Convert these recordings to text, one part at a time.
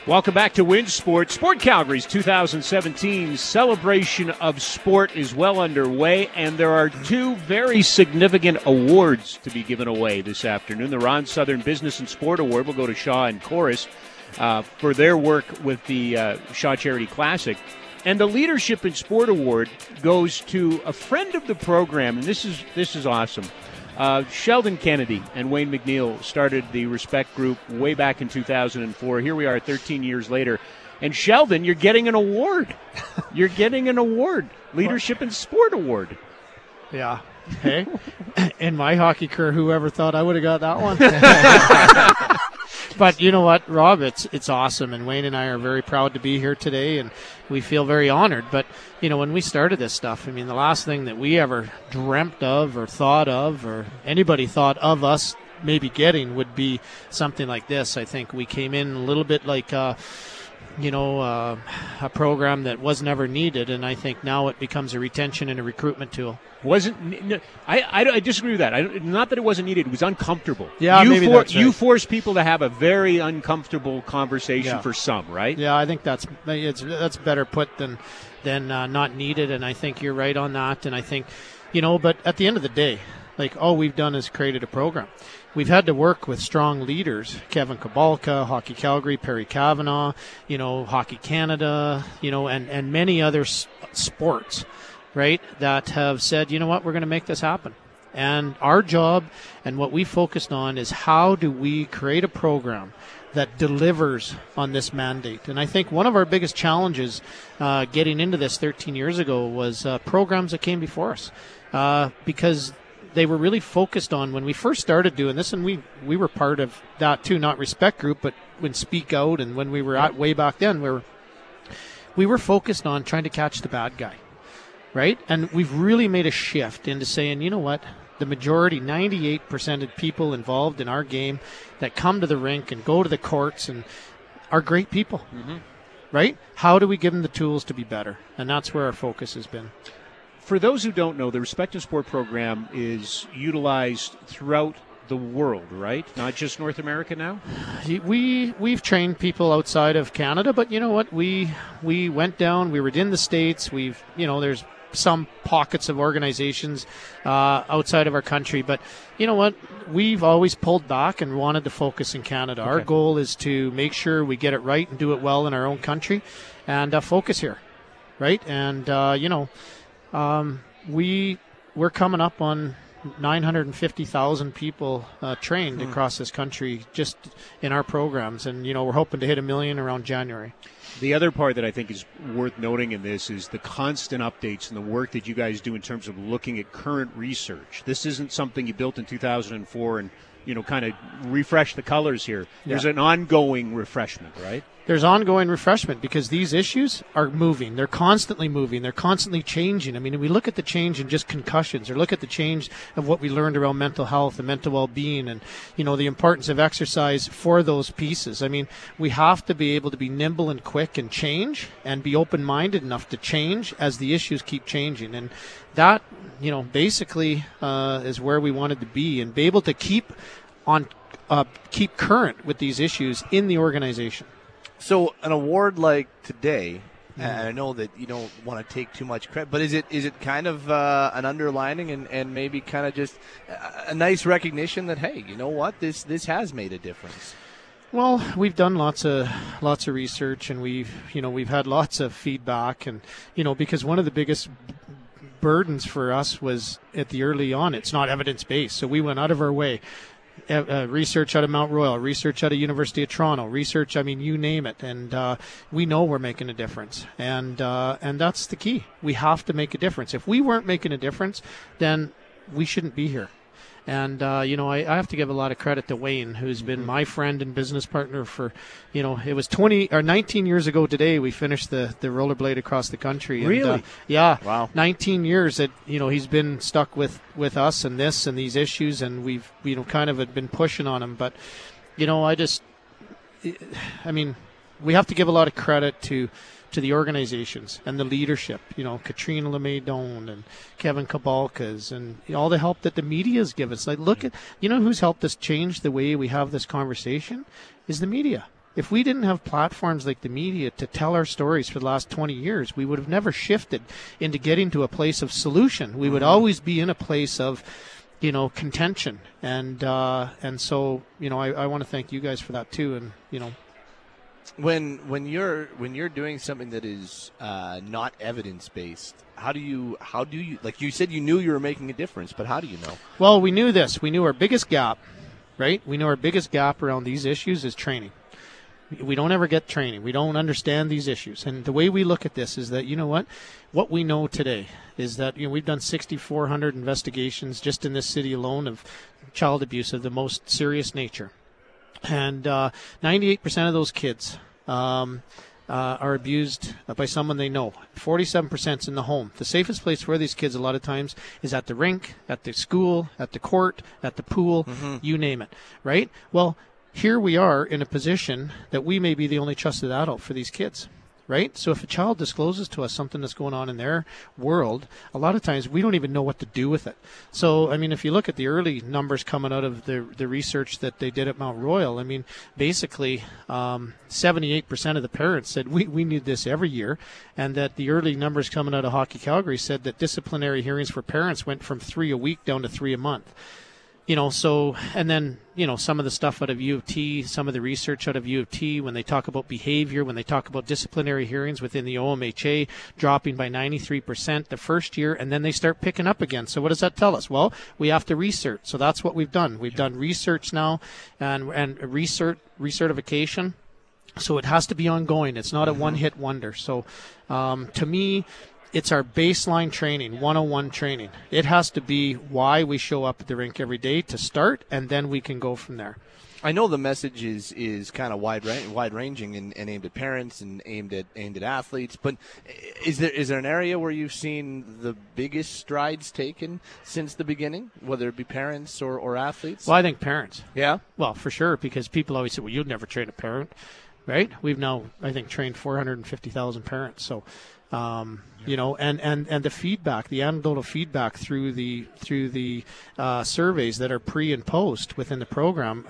Welcome back to WinSport. Sport Calgary's 2017 Celebration of Sport is well underway, and there are two very significant awards to be given away this afternoon. The Ron Southern Business and Sport Award will go to Shaw and Chorus for their work with the Shaw Charity Classic. And the Leadership in Sport Award goes to a friend of the program, and this is awesome. Sheldon Kennedy and Wayne McNeil started the Respect Group way back in 2004. Here we are 13 years later. And Sheldon, you're getting an award. You're getting an award. Leadership in Sport Award. Yeah. Hey, in my hockey career, whoever thought I would have got that one? But you know what, Rob, it's awesome, and Wayne and I are very proud to be here today, and we feel very honored. But, you know, when we started this stuff, I mean, the last thing that we ever dreamt of or thought of or anybody thought of us maybe getting would be something like this. I think we came in a little bit like a program that was never needed, and I think now it becomes a retention and a recruitment tool. I disagree with that. Not that it wasn't needed; it was uncomfortable. Yeah, maybe that's right. You force people to have a very uncomfortable conversation for some, right? Yeah, I think that's better put than not needed, and I think you're right on that. And I think, but at the end of the day, like, all we've done is created a program. We've had to work with strong leaders, Kevin Kabalka, Hockey Calgary, Perry Kavanaugh, Hockey Canada, and many other sports, right, that have said, you know what, we're going to make this happen. And our job and what we focused on is how do we create a program that delivers on this mandate. And I think one of our biggest challenges getting into this 13 years ago was programs that came before us because they were really focused on, when we first started doing this, and we were part of that too, not Respect Group, but when Speak Out and when we were at way back then, we were focused on trying to catch the bad guy, right? And we've really made a shift into saying, you know what, the majority, 98% of people involved in our game that come to the rink and go to the courts and are great people, right? How do we give them the tools to be better? And that's where our focus has been. For those who don't know, the Respect in Sport program is utilized throughout the world, right? Not just North America now? We've trained people outside of Canada, but you know what? We went down, we were in the States, there's some pockets of organizations outside of our country, but you know what? We've always pulled back and wanted to focus in Canada. Okay. Our goal is to make sure we get it right and do it well in our own country and focus here, right? And, we're coming up on 950,000 people trained across this country just in our programs, and we're hoping to hit 1 million around January. The other part that I think is worth noting in this is the constant updates and the work that you guys do in terms of looking at current research. This isn't something you built in 2004 and kind of refresh the colors here. There's an ongoing refreshment, right? There's ongoing refreshment because these issues are moving. They're constantly moving. They're constantly changing. I mean, we look at the change in just concussions, or look at the change of what we learned around mental health and mental well-being and, the importance of exercise for those pieces. I mean, we have to be able to be nimble and quick and change and be open-minded enough to change as the issues keep changing. And that, basically is where we wanted to be and be able to keep current with these issues in the organization. So an award like today, and I know that you don't want to take too much credit, but is it kind of an underlining and maybe kind of just a nice recognition that, hey, you know what, this has made a difference? Well, we've done lots of research, and we've had lots of feedback, and because one of the biggest burdens for us was at the early on, it's not evidence-based, so we went out of our way. Research out of Mount Royal, research out of University of Toronto, research, you name it, and we know we're making a difference, and that's the key. We have to make a difference. If we weren't making a difference, then we shouldn't be here. And, I have to give a lot of credit to Wayne, who's been my friend and business partner for, it was 19 years ago today we finished the rollerblade across the country. Really? And, yeah. Wow. 19 years that, he's been stuck with us and this and these issues, and we've, kind of had been pushing on him. But, we have to give a lot of credit to the organizations and the leadership, Katrina LeMaidon and Kevin Kabalkas and all the help that the media's given us. Like, look at, who's helped us change the way we have this conversation is the media. If we didn't have platforms like the media to tell our stories for the last 20 years, we would have never shifted into getting to a place of solution. We would always be in a place of, contention. And so, I want to thank you guys for that too. And, when you're doing something that is not evidence-based, how do you, like you said, you knew you were making a difference, but how do you know? Well, we knew this. We knew our biggest gap, right? We know our biggest gap around these issues is training. We don't ever get training. We don't understand these issues. And the way we look at this is that, what we know today is that, we've done 6,400 investigations just in this city alone of child abuse of the most serious nature. And 98% of those kids are abused by someone they know. 47% is in the home. The safest place for these kids a lot of times is at the rink, at the school, at the court, at the pool, you name it, right? Well, here we are in a position that we may be the only trusted adult for these kids, right? So if a child discloses to us something that's going on in their world, a lot of times we don't even know what to do with it. So, if you look at the early numbers coming out of the research that they did at Mount Royal, basically 78% of the parents said we need this every year, and that the early numbers coming out of Hockey Calgary said that disciplinary hearings for parents went from 3 a week down to 3 a month. So, and then, some of the stuff out of U of T, some of the research out of U of T, when they talk about behavior, when they talk about disciplinary hearings within the OMHA dropping by 93% the first year, and then they start picking up again. So what does that tell us? Well, we have to research. So that's what we've done. We've done research now and recertification. So it has to be ongoing. It's not a one-hit wonder. So to me, it's our baseline training, 101 training. It has to be why we show up at the rink every day to start, and then we can go from there. I know the message is kind of wide-ranging and aimed at parents and aimed at athletes, but is there an area where you've seen the biggest strides taken since the beginning, whether it be parents or athletes? Well, I think parents. Yeah? Well, for sure, because people always say, well, you'd never train a parent, right? We've now, I think, trained 450,000 parents, so... and the feedback, the anecdotal feedback through the surveys that are pre and post within the program.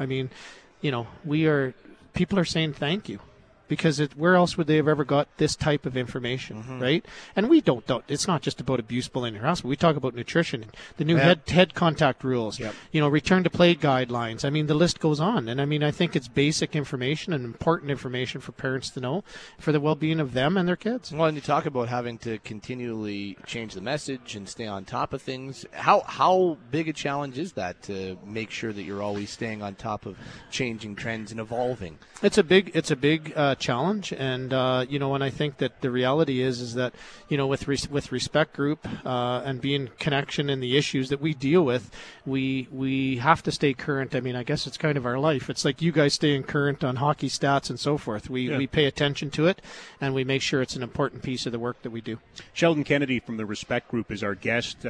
People are saying thank you, because where else would they have ever got this type of information, right? And we don't. It's not just about abuse, bullying, and harassment. We talk about nutrition, the new head contact rules, return to play guidelines. The list goes on. And I think it's basic information and important information for parents to know for the well-being of them and their kids. Well, and you talk about having to continually change the message and stay on top of things. How big a challenge is that to make sure that you're always staying on top of changing trends and evolving? It's a big challenge, and and I think that the reality is that with Respect Group and being connection in the issues that we deal with, we have to stay current. I guess it's kind of our life. It's like you guys staying current on hockey stats and so forth. We pay attention to it, and we make sure it's an important piece of the work that we do. Sheldon Kennedy from the Respect Group is our guest.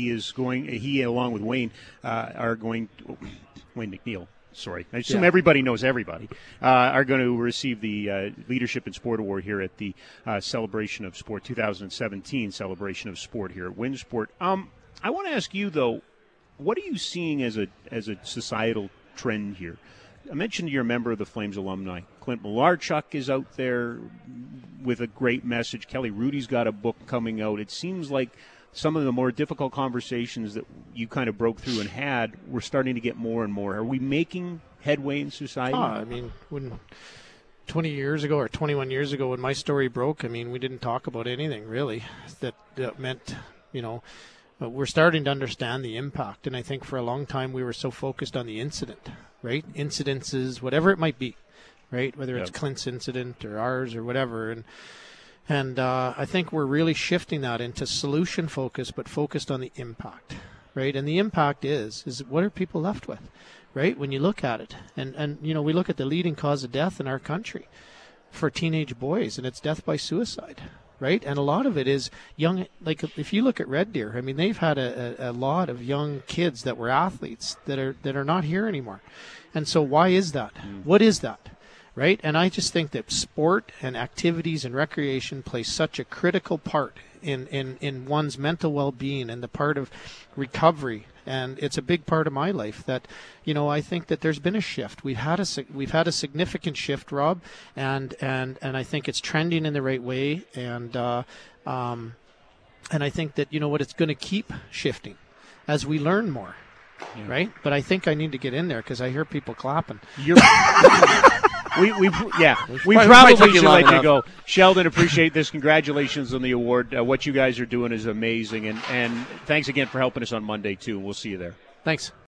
He along with Wayne Wayne McNeil. Sorry, I assume everybody knows everybody, are going to receive the Leadership in Sport Award here at the Celebration of Sport 2017 Celebration of Sport here at Winsport. I want to ask you, though, what are you seeing as a societal trend here? I mentioned you're a member of the Flames alumni. Clint Malarchuk is out there with a great message. Kelly Rudy's got a book coming out. It seems like some of the more difficult conversations that you kind of broke through and had, we're starting to get more and more. Are we making headway in society? When 20 years ago or 21 years ago when my story broke, we didn't talk about anything really that meant, we're starting to understand the impact. And I think for a long time we were so focused on the incident, right? Incidences, whatever it might be, right? Whether it's Clint's incident or ours or whatever. And I think we're really shifting that into solution focus, but focused on the impact, right? And the impact is what are people left with, right? When you look at it, and we look at the leading cause of death in our country for teenage boys, and it's death by suicide, right? And a lot of it is young. Like if you look at Red Deer, they've had a lot of young kids that were athletes that are not here anymore. And so why is that? What is that? right? And I just think that sport and activities and recreation play such a critical part in one's mental well-being and the part of recovery. And it's a big part of my life that, I think that there's been a shift. We've had a significant shift, Rob, and I think it's trending in the right way. And I think that, it's going to keep shifting as we learn more. Yeah. Right? But I think I need to get in there because I hear people clapping. We probably should let you go. Sheldon, appreciate this. Congratulations on the award. What you guys are doing is amazing. And thanks again for helping us on Monday, too. We'll see you there. Thanks.